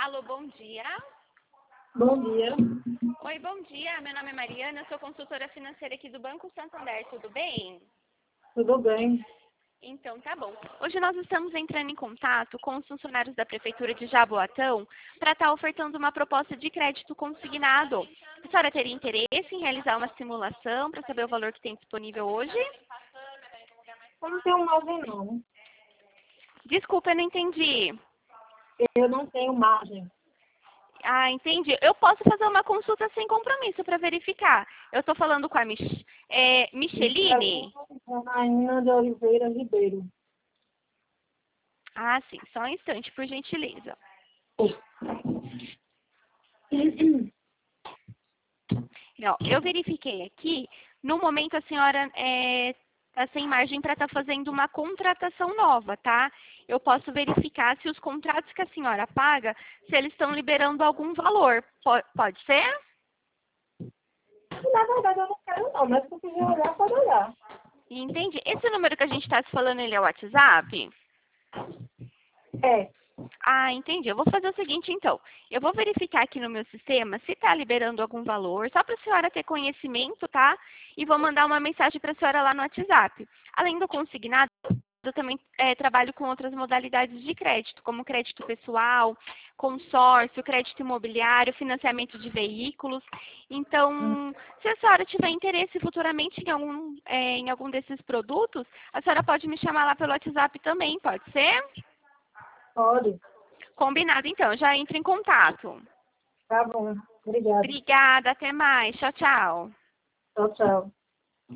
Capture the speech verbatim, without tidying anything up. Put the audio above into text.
Alô, bom dia. Bom dia. Oi, bom dia. Meu nome é Mariana, eu sou consultora financeira aqui do Banco Santander, tudo bem? Tudo bem? Então, tá bom. Hoje nós estamos entrando em contato com os funcionários da Prefeitura de Jaboatão para estar ofertando uma proposta de crédito consignado. A senhora teria interesse em realizar uma simulação para saber o valor que tem disponível hoje? Eu não tenho margem, não. Desculpa, eu não entendi. Eu não tenho margem. Ah, entendi. Eu posso fazer uma consulta sem compromisso para verificar. Eu estou falando com a Mich é, Micheline? Janaína de Oliveira Ribeiro. Ah, sim. Só um instante, por gentileza. Não, eu verifiquei aqui. No momento, a senhora está sem margem para estar fazendo uma contratação nova, tá? Eu posso verificar se os contratos que a senhora paga, se eles estão liberando algum valor. Po- pode ser? Na verdade, eu não quero, não. Mas se quiser olhar, pode olhar. Entendi. Esse número que a gente está se falando, ele é o WhatsApp? É. Ah, entendi. Eu vou fazer o seguinte, então. Eu vou verificar aqui no meu sistema se está liberando algum valor, só para a senhora ter conhecimento, tá? E vou mandar uma mensagem para a senhora lá no WhatsApp. Além do consignado, eu também eh, trabalho com outras modalidades de crédito, como crédito pessoal, consórcio, crédito imobiliário, financiamento de veículos. Então, se a senhora tiver interesse futuramente em algum, eh, em algum desses produtos, a senhora pode me chamar lá pelo WhatsApp também, pode ser? Pode. Combinado, então. Já entre em contato. Tá bom. Obrigada. Obrigada. Até mais. Tchau, tchau. Tchau, tchau.